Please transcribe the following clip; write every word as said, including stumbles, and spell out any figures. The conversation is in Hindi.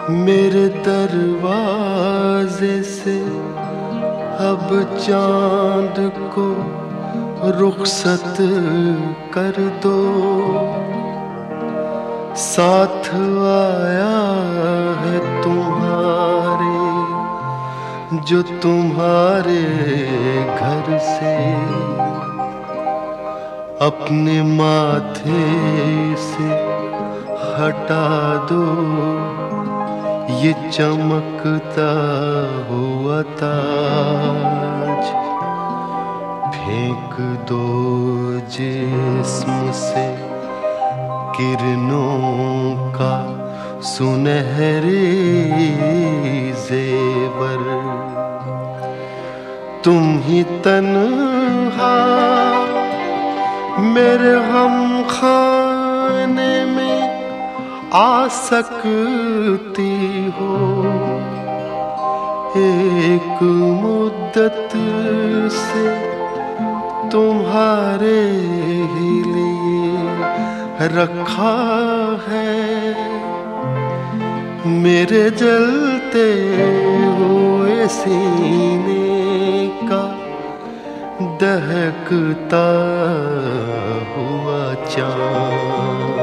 मेरे दरवाजे से अब चांद को रुखसत कर दो। साथ आया है तुम्हारे जो तुम्हारे घर से, अपने माथे से हटा दो ये चमकता हुआ ताज। फेंक दो जिस्म से किरणों का सुनहरे जेवर। तुम ही तन्हा मेरे हम खाने में आ सकती हो। एक मुद्दत से तुम्हारे ही लिए रखा है मेरे जलते हुए सीने का दहकता हुआ चाँद।